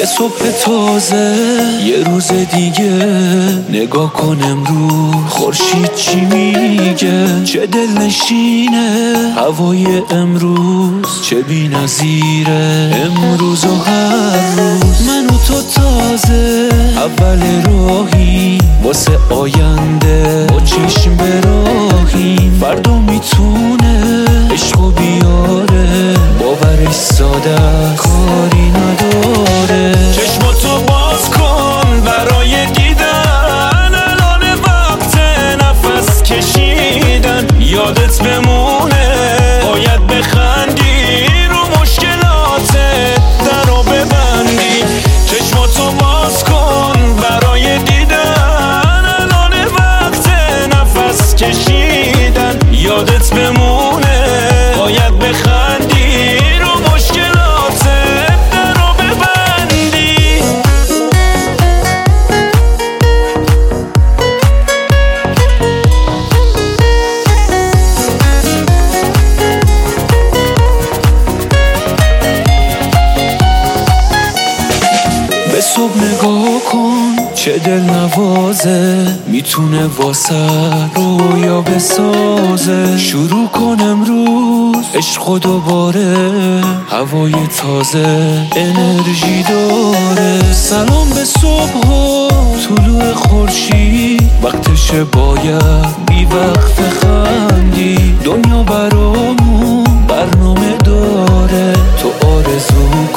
یه صبح تازه، یه روز دیگه. نگاه کن امروز خورشید چی میگه، چه دلنشینه هوای امروز، چه بی‌نظیره امروز و هر روز. من و تو تازه اول راهی واسه آینده، با چشم به راهیم. فردا میتونه عشقو بیاره، باورش ساده کاری نداره. چشماتو باز کن برای دیدن، الان وقت نفس کشیدن. یادت بمونه باید بخندی، رو مشکلاتت درو ببندی. چشماتو باز کن برای دیدن، الان وقت نفس کشیدن. یادت بمونه باید بخندی، رو مشکلاتت درو ببندی. به صبح نگاه کن چه دل نوازه، میتونه واسه رویا بسازه. شروع کن امروز عشق دوباره، هوای تازه انرژی داره. سلام به صبح و طلوع خورشید، وقتشه باید بی وقت خندی. دنیا برامون برنامه داره، تو آرزو